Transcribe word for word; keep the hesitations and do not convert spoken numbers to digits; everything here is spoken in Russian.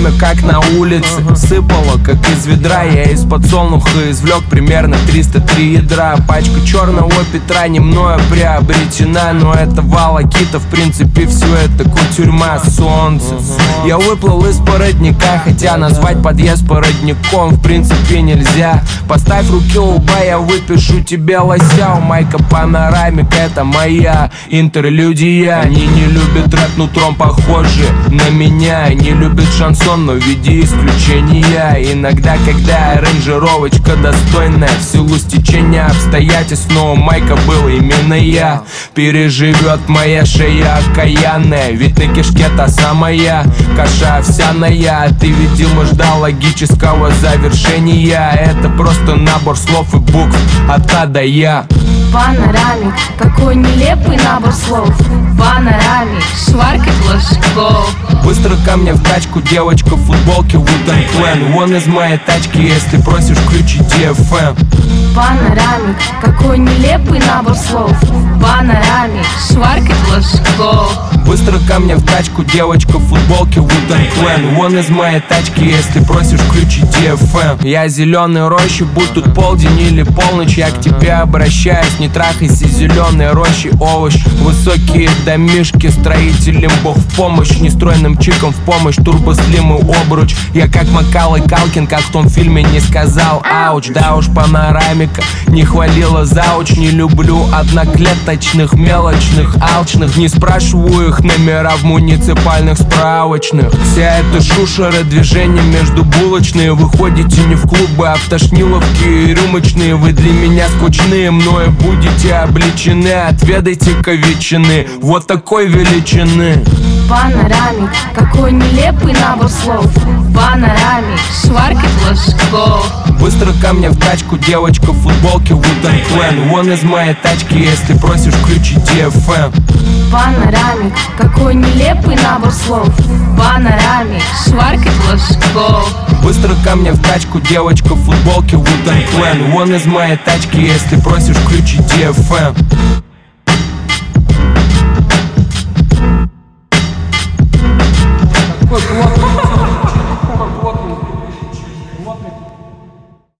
время как на улице. Сыпало как из ведра, я из подсолнуха извлек примерно триста три ядра. Пачка черного Петра не мною приобретена, но это волокита, в принципе все это кутюрьма. Солнце, я выплыл из породника, хотя назвать подъезд породником в принципе нельзя. Поставь руки у лба, я выпишу тебе лося. У Майка панорамика, это моя интерлюдия. Они не любят рэп, нутром похожи на меня. Не любят шансон, но в виде исключения. Иногда, когда аранжировочка достойная, в силу стечения обстоятельств, но у Майка был именно я. Переживет моя шея окаянная, ведь на кишке та самая каша овсяная. Ты, видимо, ждал логического завершения. Это просто набор слов и букв от А до Я. Панорамик, какой нелепый набор слов. Панорамик, шваркать ложков. Быстро ко мне в тачку, девочка в футболке Wu-Tang Clan. Вон из моей тачки, если просишь, включи ди эф эм. Панорамик, какой нелепый набор слов. Панорамик, шваркать ложков. Быстро ко мне в тачку, девочка в футболке Wu-Tang Clan. Вон из моей тачки, если просишь, включи ди эф эм. Я зеленый рощи, будь тут полдень или полночь, я к тебе обращаюсь. Не трахайся, зеленые рощи, овощ. Высокие домишки, строителям бог в помощь. Нестройным чиком в помощь, турбослимый обруч. Я как Макалой Калкин, как в том фильме не сказал ауч. Да уж, панорамика не хвалила зауч. Не люблю одноклеточных, мелочных, алчных. Не спрашиваю их номера в муниципальных справочных. Вся эта шушера, движение между булочные. Вы ходите не в клубы, а в тошниловки и рюмочные. Вы для меня скучные, мною будете обличены. Отведайте-ка ветчины вот такой величины. Панорамик, какой нелепый набор слов. Панорамик, шваркать ложков. Быстро ко мне в тачку, девочка в футболке Wu-Tang Clan. Вон из моей тачки, если просишь, включи ди эф эм. Панорамик, какой нелепый набор слов. Панорамик, шваркать ложков. Быстро ко мне в тачку, девочка в футболке Wu-Tang Clan. Вон из моей тачки, если просишь, включи ди эф эм.